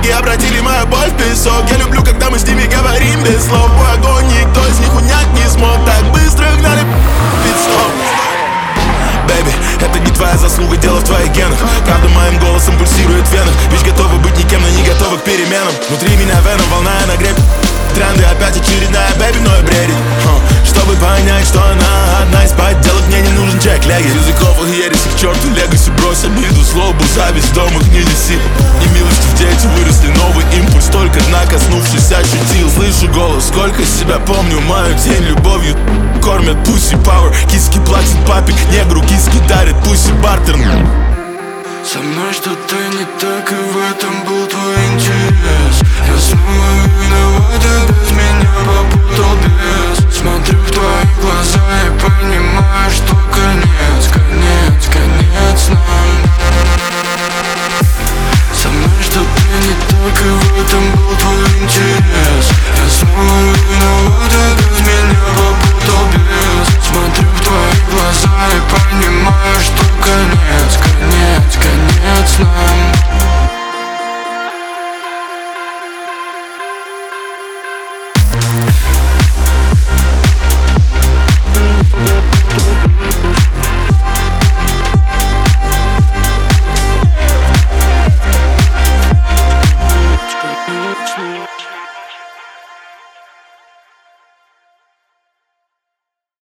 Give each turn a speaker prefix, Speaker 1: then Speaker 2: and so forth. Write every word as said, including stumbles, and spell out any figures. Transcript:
Speaker 1: Боги обратили мою боль в песок. Я люблю, когда мы с ними говорим без слов. Мой огонь никто из них унять не смог. Так быстро гнали пит-стоп. Бэйби, это не твоя заслуга, дело в твоих генах. Правда моим голосом пульсирует в венах. Ведь готовы быть никем, но не готовы к переменам. Внутри меня веном, волна нагреб. Тренды опять очередная, бэйби, но и бредит. Чтобы понять, что она одна из подделок, мне не нужен чек-леги. Языков и ересь к черту, легаси брось обиду, злобу, зависть в дом их не неси. И милости в дети выросли, новый импульс, только дна коснувшись ощутил. Слышу голос, сколько себя помню, мою тень любовью кормят пусси пауэр. Киски платят папе, негру киски дарят пусси бартер.
Speaker 2: Со мной что-то не так, и в этом был твой интерес. Я снова виноват, и без меня попутал бес. Смотрю в твои глаза и понимаю, что конец, конец, конец.